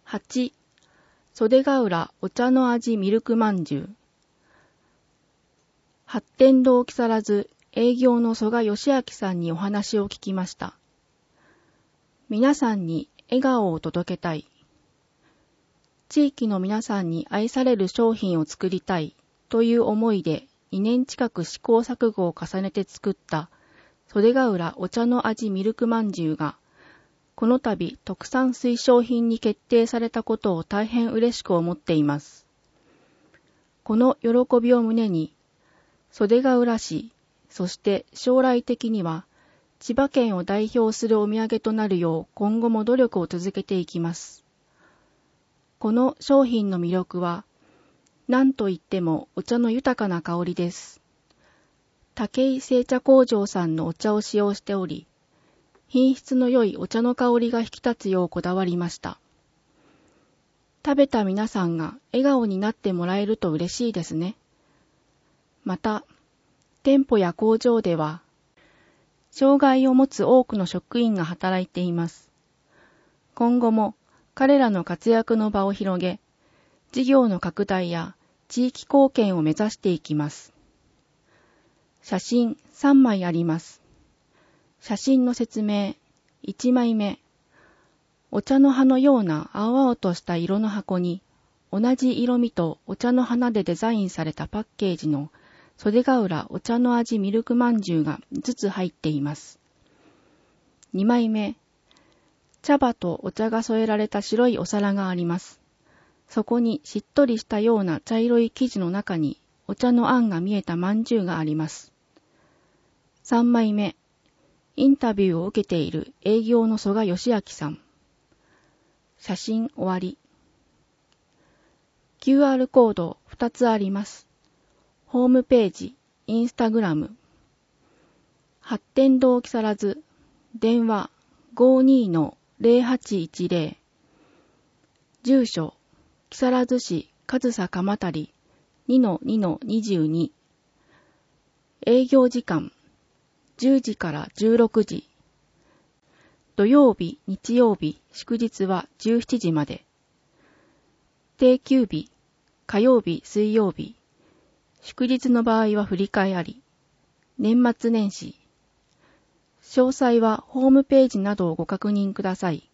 8、袖ヶ浦お茶の味ミルクまんじゅう。八天堂木更津営業の曽我義明さんにお話を聞きました。皆さんに笑顔を届けたい。地域の皆さんに愛される商品を作りたいという思いで2年近く試行錯誤を重ねて作った袖ヶ浦お茶の味ミルクまんじゅうがこの度特産推奨品に決定されたことを大変嬉しく思っています。この喜びを胸に袖ヶ浦市、そして将来的には千葉県を代表するお土産となるよう今後も努力を続けていきます。この商品の魅力は何といってもお茶の豊かな香りです。武井製茶工場さんのお茶を使用しており、品質の良いお茶の香りが引き立つようこだわりました。食べた皆さんが笑顔になってもらえると嬉しいですね。また、店舗や工場では、障害を持つ多くの職員が働いています。今後も彼らの活躍の場を広げ、事業の拡大や地域貢献を目指していきます。写真3枚あります。写真の説明1枚目。お茶の葉のような青々とした色の箱に、同じ色味とお茶の花でデザインされたパッケージの袖ヶ浦お茶の味ミルクまんじゅうが5つ入っています。2枚目。茶葉とお茶が添えられた白いお皿があります。そこにしっとりしたような茶色い生地の中にお茶のあんが見えたまんじゅうがあります。3枚目。インタビューを受けている営業の曽我義明さん。写真終わり。QR コード2つあります。ホームページ、インスタグラム。八天堂木更津、電話 52-0810。住所、木更津市上総鎌足 2-2-22。営業時間、10時から16時。土曜日、日曜日、祝日は17時まで。定休日、火曜日、水曜日。祝日の場合は振り替えあり。年末年始。詳細はホームページなどをご確認ください。